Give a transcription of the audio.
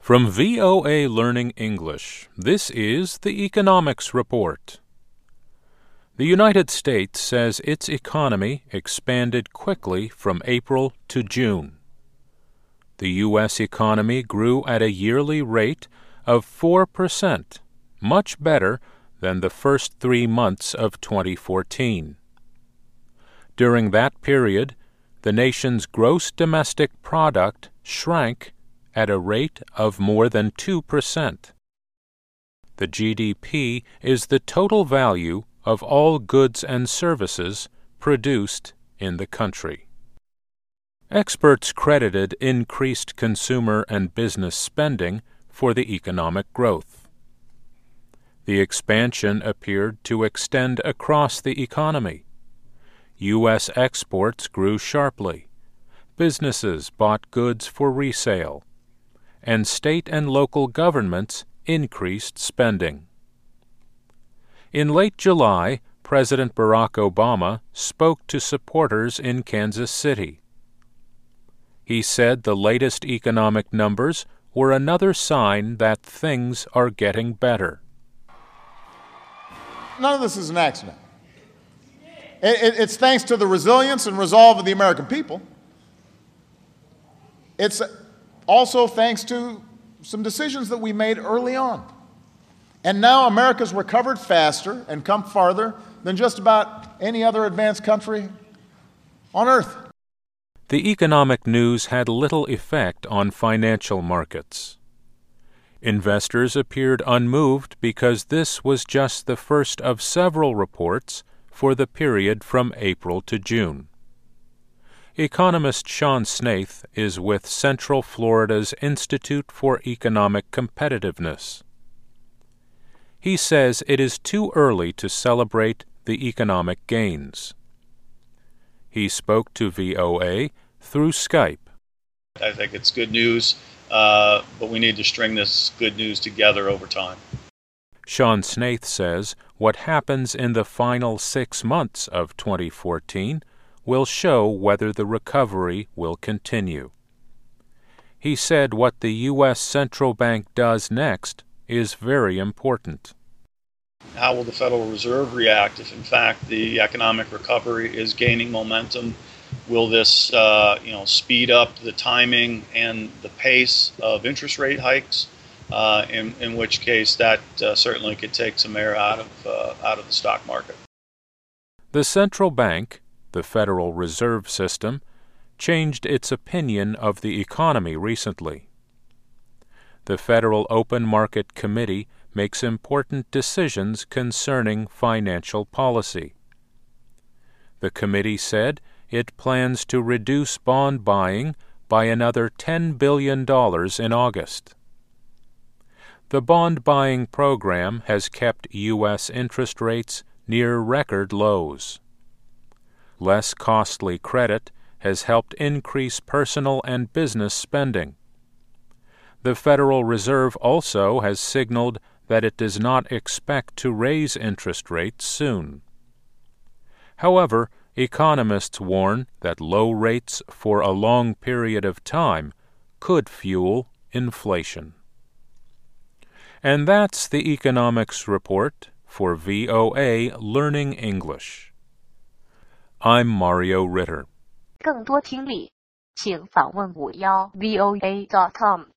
From VOA Learning English, this is the Economics Report. The United States says its economy expanded quickly from April to June. The U.S. economy grew at a yearly rate of 4%, much better than the first 3 months of 2014. During that period, the nation's gross domestic product shrank at a rate of more than 2%. The GDP is the total value of all goods and services produced in the country. Experts credited increased consumer and business spending for the economic growth. The expansion appeared to extend across the economy. U.S. exports grew sharply. Businesses bought goods for resale, and state and local governments increased spending. In late July, President Barack Obama spoke to supporters in Kansas City. He said the latest economic numbers were another sign that things are getting better. None of this is an accident. It's thanks to the resilience and resolve of the American people. It's also thanks to some decisions that we made early on. And now America's recovered faster and come farther than just about any other advanced country on earth. The economic news had little effect on financial markets. Investors appeared unmoved because this was just the first of several reports for the period from April to June. Economist Sean Snaith is with Central Florida's Institute for Economic Competitiveness. He says it is too early to celebrate the economic gains. He spoke to VOA through Skype. I think it's good news, but we need to string this good news together over time. Sean Snaith says what happens in the final 6 months of 2014 will show whether the recovery will continue. He said what the U.S. Central Bank does next is very important. How will the Federal Reserve react if, in fact, the economic recovery is gaining momentum? Will this speed up the timing and the pace of interest rate hikes? In which case, that certainly could take some air out of the stock market. The central bank, the Federal Reserve System, changed its opinion of the economy recently. The Federal Open Market Committee makes important decisions concerning financial policy. The committee said it plans to reduce bond buying by another $10 billion in August. The bond buying program has kept U.S. interest rates near record lows. Less costly credit has helped increase personal and business spending. The Federal Reserve also has signaled that it does not expect to raise interest rates soon. However, economists warn that low rates for a long period of time could fuel inflation. And that's the Economics Report for VOA Learning English. I'm Mario Ritter. 更多听力，请访问51voa.com。